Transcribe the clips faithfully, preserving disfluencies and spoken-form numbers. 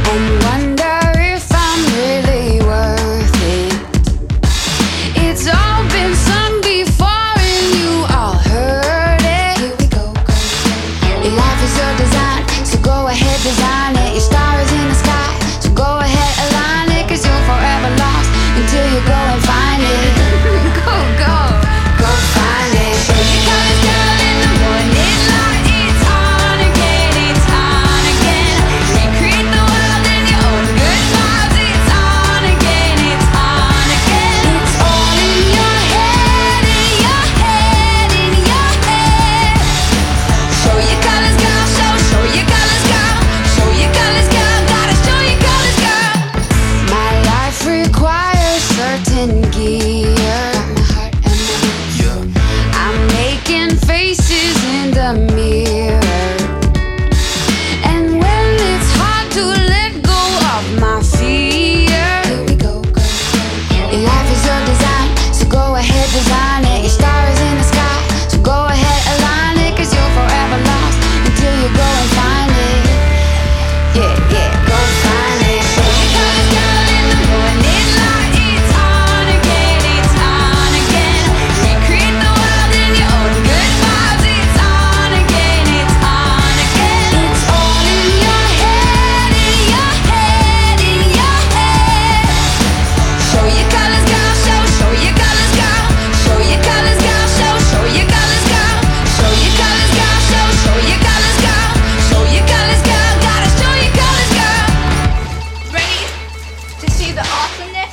and wonder if I'm really worth it. It's all been sung before and you all heard it. Here we go, go, go. Your life is your design, so go ahead, design it. Your star is in the sky, so go ahead, align it. Cause you're forever lost until you go and find it. Go, go, go find it. Show your colors, girl, in the morning light. It's on again, it's on again. Recreate the world in your own good vibes. It's on again, it's on again. It's all in your head, in your head, in your head. Show your colors, girl, show, show your colors, girl. Show your colors, girl, gotta show your colors, girl. My life requires certain gear. I'm making faces in the mirror, and when it's hard to let go of my fear. Here we go, go, go. Your life is your design, so go ahead, design it. Your star is in the sky, so go ahead, align it. Cause you're forever lost until you go and find it. Yeah, yeah, go find it. Show your colors, girl, in the morning light. It's on again, it's on again. Recreate the world in your own good vibes. It's on again, it's on again. It's all in your head, in your head, in your head. Show your colors, girl, show, show your colors, girl. Show your colors, girl, show, show your colors, girl. Show your colors, girl, show, show your colors, girl. Show your colors, girl, gotta show your colors, girl. Ready to see the awesomeness?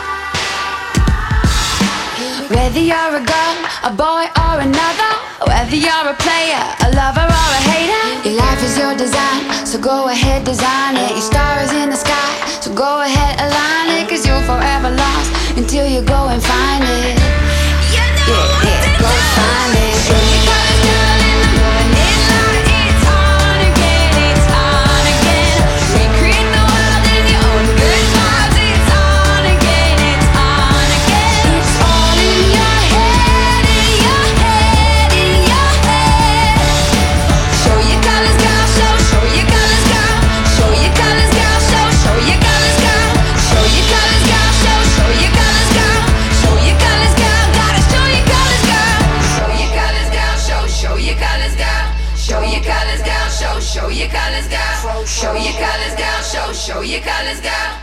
Whether you're a girl, a boy, or another, whether you're a player, a lover, or a hater, your life is your design, so go ahead, design it. Your star is in the sky, so go ahead, align it. Cause you're forever lost until you go and find it. You know Yeah, what yeah, to go do. find it. Show your colors, girl, in the morning light. It's on again, it's on again. Recreate the world in your own good vibes. It's on again, it's on again. It's all in your head, in your head, in your head. Show your colors, girl, show, show your colors, girl. Show your colors, girl, show, show your colors, girl. Show your colors, girl, show, show your colors, girl. Show your colors, girl, gotta show your colors, girl. Show your colors, girl, show, show your colors, girl. Show your colors, girl, show, show your colors, girl. Show your colors, girl, show, show your colors, girl.